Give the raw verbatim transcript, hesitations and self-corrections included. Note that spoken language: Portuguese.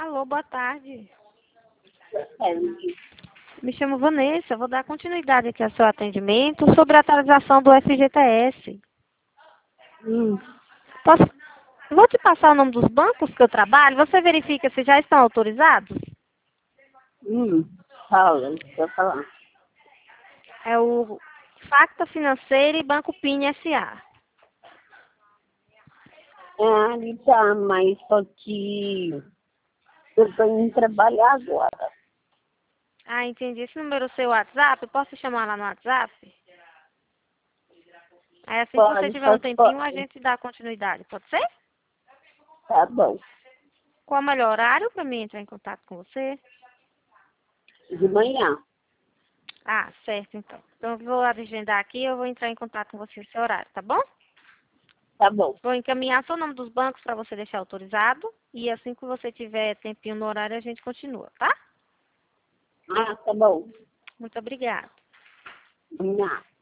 Alô, boa tarde. É, Me chamo Vanessa, vou dar continuidade aqui ao seu atendimento sobre a atualização do F G T S. hum, Posso... Vou te passar o nome dos bancos que eu trabalho, você verifica se já estão autorizados? hum, fala, deixa eu falar. É o Facta Financeira e Banco P I N S A. É, ele tá, mas só que eu tô indo trabalhar agora. Ah, entendi. Esse número é o seu WhatsApp? Eu posso te chamar lá no WhatsApp? Aí assim que você Pode, tiver só um que tempinho, a pode. gente dá continuidade. Pode ser? Tá bom. Qual é o melhor horário para mim entrar em contato com você? De manhã. Ah, certo, então. Então eu vou agendar aqui e eu vou entrar em contato com você nesse horário, tá bom? Tá bom. Vou encaminhar só o nome dos bancos para você deixar autorizado. E assim que você tiver tempinho no horário, a gente continua, tá? Ah, tá bom. Muito obrigada. Não.